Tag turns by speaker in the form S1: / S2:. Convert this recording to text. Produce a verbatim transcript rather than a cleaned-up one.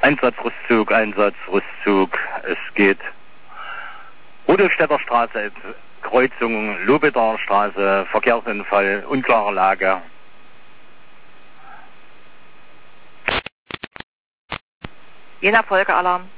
S1: Einsatz Rüstzug, Einsatz Rüstzug. Es geht Rudolfstädter Straße, Kreuzung Lobeder Straße, Verkehrsunfall, unklare Lage.
S2: Jena Folgealarm.